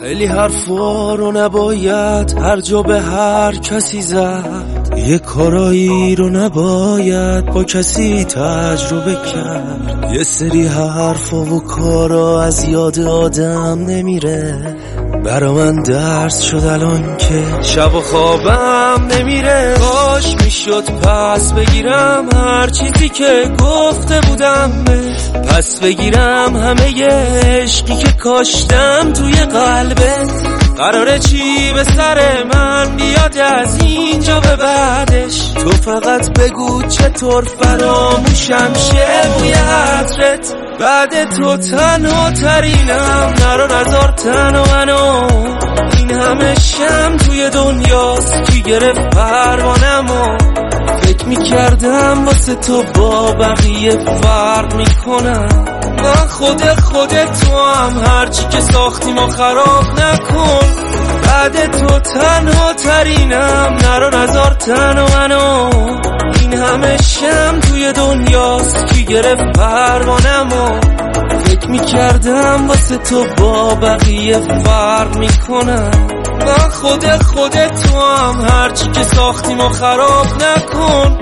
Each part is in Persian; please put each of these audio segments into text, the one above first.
خیلی حرفا رو نباید هر جا به هر کسی زد، یه کارایی رو نباید با کسی تجربه کرد. یه سری حرفا و کارا از یاد آدم نمیره، برا من درس شد الان که شب و خوابم نمیره. کاش میشد پس بگیرم هر چیزی که گفته بودم، پس بگیرم همه عشقی که کاشتم توی قلبت. قراره چی به سر من بیاد از اینجا به بعدش؟ تو فقط بگو چطور فراموشم شه بوی عطرت. بعد تو تنها ترینم، نرو نزار تنها منو. این همه شم توی دنیاست، کی گرفت پروانمو؟ فکر میکردم واسه تو با بقیه فرق میکنم. من خودت تو هم هرچی که ساختیم و خراب نکن. بعد تو تنها ترینم، نرو نزار تنها منو. این همه شم توی دنیاست، کی گرفت پروانمو؟ فکر میکردم واسه تو با بقیه فرق میکنم. من خودت تو هم هرچی که ساختیم و خراب نکن.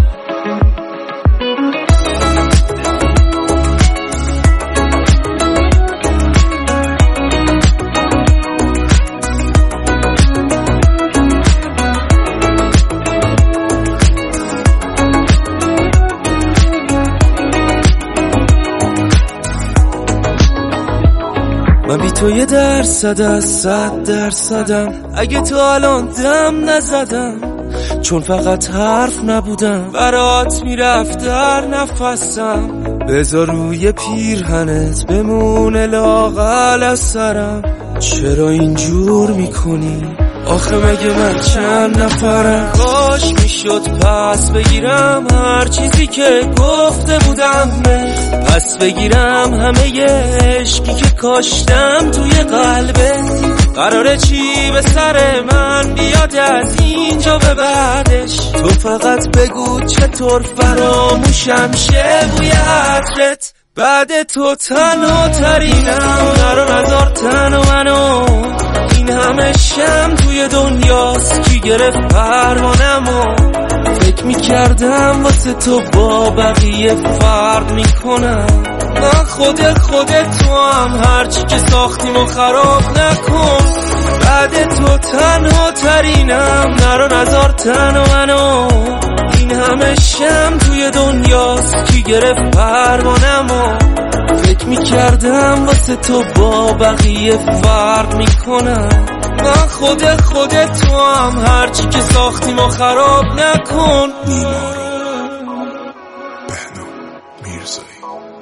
من بی تو 1% از 100%م، اگه تو الان دم نزدم، چون فقط حرف نبودم برات میرفت در نفسم. بذار روی پیرهنت بمونه لاغل از سرم. چرا اینجور میکنی؟ آخه مگه من چند نفرم؟ کاش میشد پس بگیرم هر چیزی که گفته بودم، پس بگیرم همه عشقی که کاشتم توی قلبت. قراره چی به سر من بیاد از اینجا به بعدش؟ تو فقط بگو چطور فراموشم شه بوی عطرت. بعد تو تنها ترینم، نرو نزار تنها منو. این همه شم توی دنیاست، کی گرفت پروانمو؟ فکر میکردم واسه تو با بقیه فرق میکنم. من خودت تو هم هرچی که ساختیم و خراب نکن. بعد تو تنها ترینم، نرو نزار تنها منو. این همه شم توی دنیاست، کی گرفت پروانمو؟ فکر میکردم واسه تو با بقیه فرق میکنم. من خودت تو هم هرچی که ساختیم و خراب نکن. بهنام میرزایی.